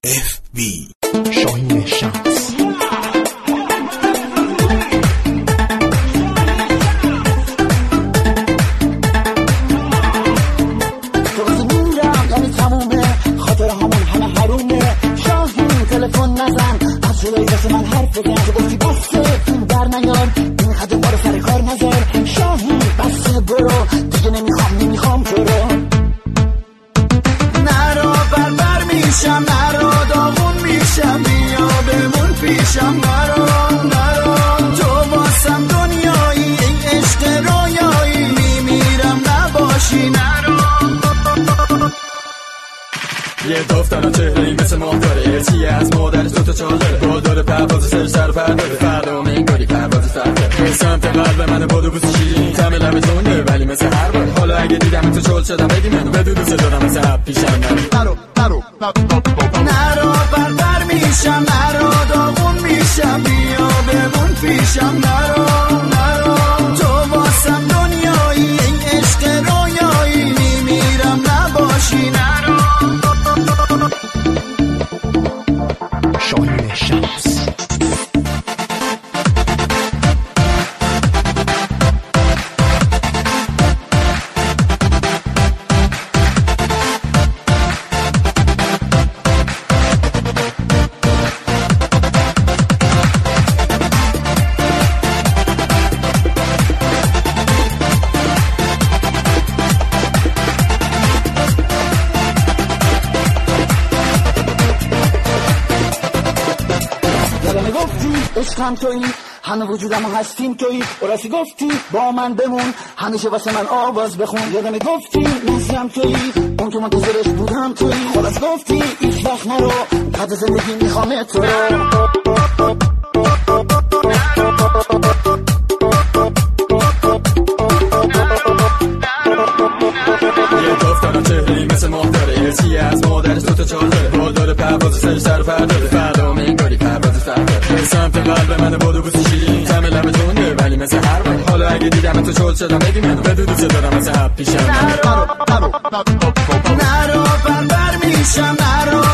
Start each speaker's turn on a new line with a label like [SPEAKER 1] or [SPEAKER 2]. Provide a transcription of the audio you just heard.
[SPEAKER 1] FB
[SPEAKER 2] شاهین شمس.
[SPEAKER 3] خاطر همون همه حرومه. شاهین تلفن نزن، از جلوی دست من حرف بزن. تو گفتی بسه در نیار، این خدم بارو سر کار نذار. شاهین بسه برو، دیگه نمیخوام تو رو. نرو بربر میشم، نرو داغون میشم، بیا بمون پیشم. نرو تو واسم دنیایی، این عشق رویایی، میمیرم نباشی. نرو
[SPEAKER 4] یه دفتر چهره‌ای مثل ماه داره، ارسیه از مادرش دوتا چال داره. با داره پرواز سر سر پرداره، فردا میگاری پرواز فرده. به سمت قلب من بادو بوس شیرین، تم لب تونه ولی مثل هر بار. حالا اگه دیدم تو چول شدم بگی منو، بدو دوست دارم مثل حب پیشم.
[SPEAKER 3] نرو بربر میشم، نرو داغون میشم، بیا بمون پیشم. نرو تو واسم دنیایی، این عشق رویایی، میمیرم نباشی. نرو
[SPEAKER 2] شاهین شمس.
[SPEAKER 3] عشقم تویی، همه وجودم هستیم تویی. راستی گفتی با من بمون، همیشه واسه من آواز بخون. یادم گفتی نزدم تویی، اون که منتظرش بودم تویی. خلاص گفتی هیچ وقت نرو، قد زندگی میخوام تو رو.
[SPEAKER 4] یه دفتر چهره‌ای مثل ماه داره، ارسیه از مادرش دوتا چال داره. با داره پرواز سر سر پرداره، فردا میگاری پرواز فرده. به سمت قلب من بادو بوس شیرین، تم لب تونه ولی مثل هر بار. حالا اگه دیدم تو چول شدم بگی منو، بدو دوست دارم مثل حب پیشم.
[SPEAKER 3] نرو بربر میشم، نرو